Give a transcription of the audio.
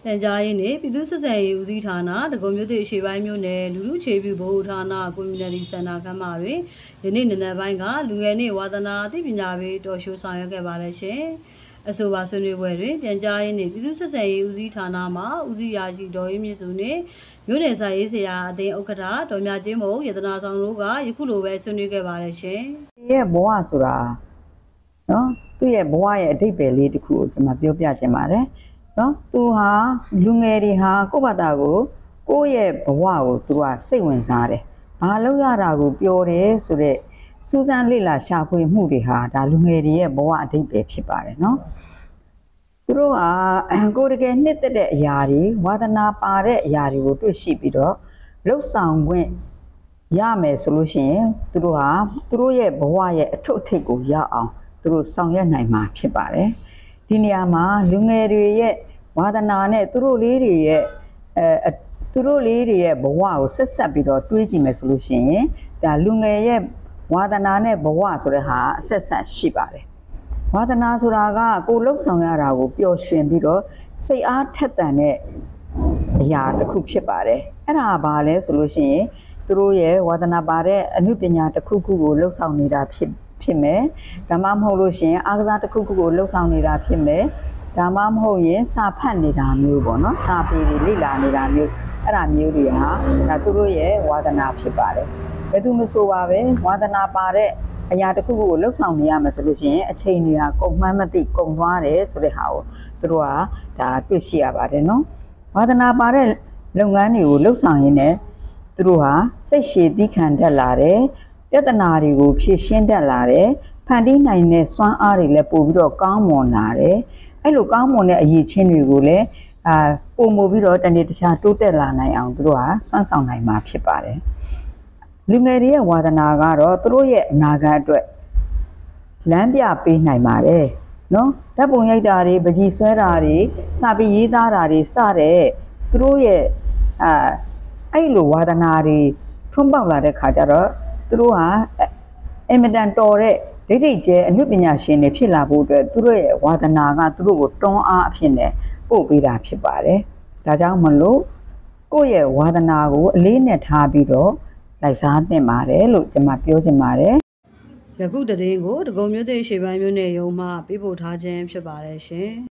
ပြန်ကြားရေးနဲ့ပြည်သူ့ဆက်ဆံရေးဦးစီးဌာနဒဂုံမြို့သစ်အရှေ့ပိုင်းမြို့နယ်လူထုခြေပြုဗဟိုဌာနကွန်မြူနတီစင်တာခန်းမတွင်ယနေ့နံနက်ပိုင်းကလူငယ်နှင့်ဝါသနာအသိပညာပေးတော်ရှိုးဆောင်ရွက်ခဲ့ပါတယ်ရှင်။အဆိုပါဆွေးနွေးပွဲတွင်ပြန်ကြားရေးနှင့်ပြည်သူ့ဆက်ဆံရေးဦးစီးဌာနမှဦးစီးရာရှိဒေါ်အေးမြင့်စုနှင့်မြို့နယ်စာရေးဆရာအသင်းဥက္ကဋ္ဌဒေါ်မြကျင်းမုံရတနာဆောင်တို့ကယခုလိုပဲဆွေးနွေးခဲ့ပါတယ်ရှင်။ရဲ့ဘဝဆိုတာနော်သူ့ရဲ့ဘဝရဲ့အဓိပ္ပာယ်လေးတစ်ခုကိုကျွန်မပြောပြချင်ပါတယ်နော်သူဟာလူငယ်တွေဟာကိုယ့်ဘာသာကိုယ့်ရဲ့ဘဝကိုသူကစိတ်ဝင်စားတယ်ဘာလို့ရတာကိုပြောတယ်ဆိုတော့စူးစမ်းလေ့လာရှာဖွေမှုတွေဟာဒါလူငယ်တွေရဲ့ဘဝအဓိပ္ပာယ်ဖြစ်ပါတယ်နော်သူတို့ဟာကိုယ်တကယ်နှစ်သက်တဲ့အရာတွေဝါသနာပါတဲ့အရာတွေကိုတွေ့ရှိပြီးတော့လှုပ်ဆောင်ခွင့်ရမယ်ဆိုလို့ရှိရင်သူတို့ဟာသူတို့ရဲ့ဘဝရဲ့အထွတ်အထိပ်ကိုရောက်အောင်သူတို့ဆောင်ရွက်နိုင်မှာဖြစ်ပါတယ်ဒီနေရာမှာလူငယ်တွေရဲ့ဝါသနာနဲ့သူတို့လေးတွေရဲ့ဘဝကိုဆက်ပြီးတော့တွေးကြည့်မယ်ဆိုလို့ရှိရင်ဒါလူငယ်ရဲ့ဝါသနာနဲ့ဘဝဆိုတဲ့ဟာဆက်ရှိပါတယ်ဝါသနာဆိုတာကကိုယ်လှုပ်ဆောင်ရတာကိုပျော်ရွှင်ပြီးတော့စိတ်အားထက်သန်တဲ့အရာတစ်ခုဖြစ်ပါတယ်အဲ့ဒါဘာလဲဆိုလို့ရှိရင်သူတို့ရဲ့ဝါသနာပါတဲ့အမှုပညာတစ်ခုခုကိုလှုပ်ဆောင်နေတာဖြစ်မယ်ဒါမှမဟုတ်လို့ရှိရင်အားကစားတစ်ခုခုကိုလှုပ်ဆောင်နေတာဖြစ်မယ်ဒါမှမဟုတ်ရင်စာဖတ်နေတာမျိုးပေါ့နော်စာပေတွေလေ့လာနေတာမျိုးအဲ့ဒါမျိုးတွေဟာဒါသူတို့ရဲ့ဝါသနာဖြစ်ပါတယ်ဘယ်သူမဆိုပါပဲဝါသနာပါတဲ့အရာတစ်ခုခုကိုလှုပ်ဆောင်နေရမယ်ဆိုလို့ရှိရင်အချိန်တွေကကုန်မှန်းမသိကုန်သွားတယ်ဆိုတဲ့ဟာကိုသူတို့ကဒါတွေ့ရှိရပါတယ်နော်ဝါသနာပါတဲ့လုပ်ငန်းတွေကိုလှုပ်ဆောင်ရင်းနဲ့သူတို့ဟာစိတ်ရှည်သီးခံတတ်လာတယ်ပြဿနာတွေကိုဖြေရှင်းတတ်လာတယ်ဖန်တီးနိုင်တဲ့စွမ်းအားတွေလည်းပို့ပြီးတော့ကောင်းမွန်လာတယ်အဲ့လိုကောင်းမွန်တဲ့အရေးချင်းတွေကိုလည်းပုံမှုပြီးတော့တနေ့တခြားတိုးတက်လာနိုင်အောင်သူတို့ဟာစွမ်းဆောင်နိုင်မှာဖြစ်ပါတယ်လူငယ်တွေရဲ့ဝါသနာကတော့သူတို့ရဲ့အနာဂတ်အတွက်လမ်းပြပေးနိုင်ပါတယ်နော်ဓာတ်ပုံရိုက်တာတွေပကြီးဆွဲတာတွေစာပေရေးသားတာတွေစတဲ့သူတို့ရဲ့အဲ့လိုဝါသနာတွေထွန်းပေါက်လာတဲ့ခါကျတော့သူတို့ဟာအင်မတန်တော်တဲ့ဒိဋ္ဌိကျဲအနုပညာရှင်တွေဖြစ်လာဖို့အတွက်သူတို့ရဲ့ဝါသနာကသူတို့ကိုတွန်းအားအဖြစ်နဲ့ပို့ပေးတာဖြစ်ပါတယ်ဒါကြောင့်မလို့ကိုယ့်ရဲ့ဝါသနာကိုအလေးနဲ့ထားပြီးတော့လိုက်စားသင့်ပါတယ်လို့ကျွန်မပြောချင်ပါတယ်ယခုတည်င်းကိုဒဂုံမြို့သစ်ရှေ့ပိုင်းမြို့နယ်ရုံးမှပေးပို့ထားခြင်းဖြစ်ပါတယ်ရှင်